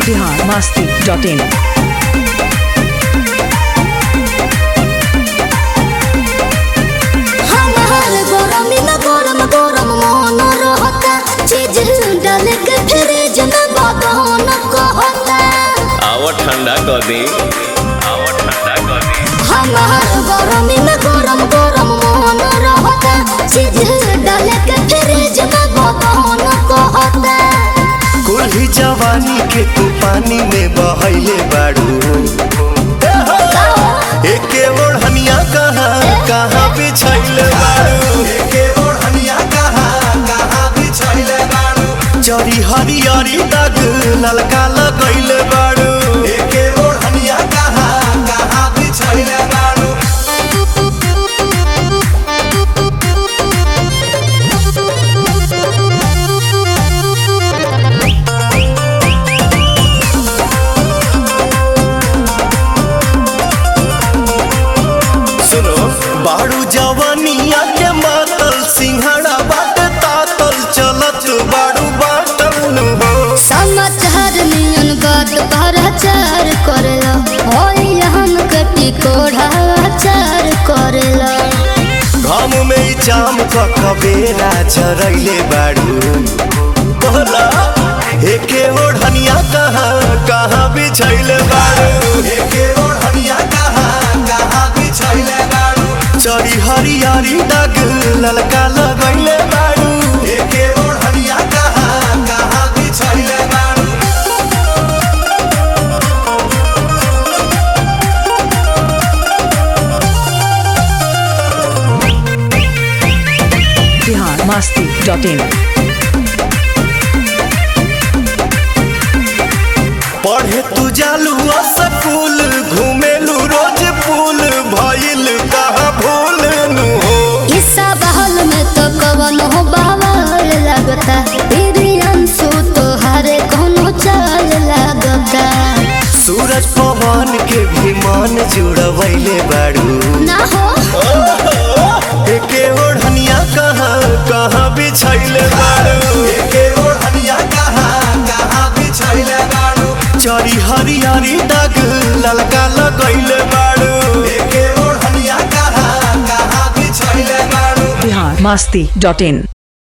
biharmasti.in ठंडा कर दी हमार गरमी में गरम गरम मन रहता चीज डाल के फ्रिज में बदन कहता कुल्ही जवानी के तू पानी में बहैले बाड़ू एके ओढ़निया कहाँ बिछैले बाड़ू एके ओढ़निया कहाँ बिछैले बाड़ू चरी हरियरी दाग ललका लगैले बाड़ू एके ओढ़निया कहाँ बिछैले बाड़ू बाड़ू जवानिया के मातल सिंहड़ा बाट तातल चलत बाड़ू बाटल हो समाचार नियन बात प्रचार करेला होई हम कटी कोढ़ाचार करेला घाम में ई चाम क कबेरा चरैले बाड़ू बोला एके ओढ़निया कहाँ बिछैले बाड़ू एके ओढ़निया कहाँ बिछैले बाड़ू चरी हरियरी दाग ललका लगैले बाड़ू एके ओढ़निया कहाँ बिछैले बाड़ू biharmasti.in पढ़े तू जालू स्कूल घूमेलू रोज पुल भइल कहाँ भूल नु हो हिस्सा बहल में तो कवन हो बावल लगता तेरी अंशु तो हरे कोनो चाल लगता सूरज पवन के भी मन जुड़वैले बाड़ू ना हो एके ओढ़निया कहाँ बिछैले बाड़ू एके ओढ़निया कहाँ बिछैले बाड़ू चरी हरियरी दाग ललका लगैले बाड़ू एके ओढ़निया कहाँ बिछैले बाड़ू biharmasti.in